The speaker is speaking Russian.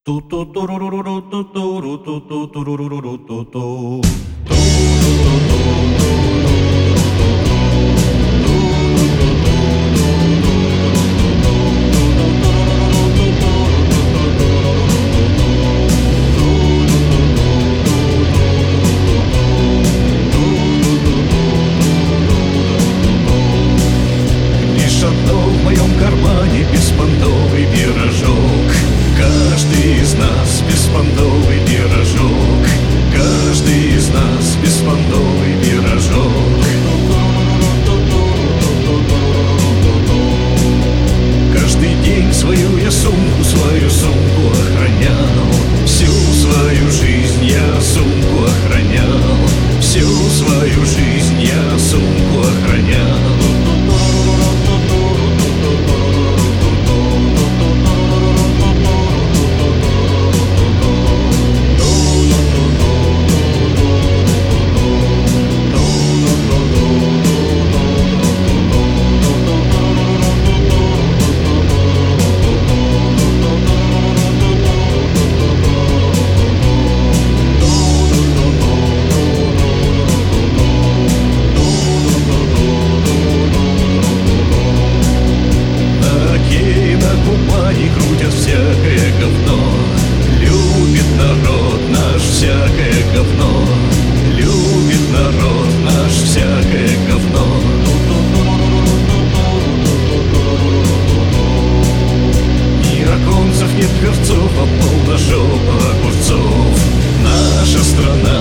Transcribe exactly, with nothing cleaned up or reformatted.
Лишь одно в моем кармане беспонтовый пирожок. Каждый из нас беспонтовый пирожок. Каждый из нас беспонтовый пирожок. Каждый день свою я сумку, свою сумку охранял. Всю свою жизнь я сумку охранял. Всю свою жизнь я сумку охранял. Крутят всякое говно. Любит народ наш всякое говно. Любит народ наш всякое говно. Ни оконцев, ни дверцов, а полножопа огурцов. Наша страна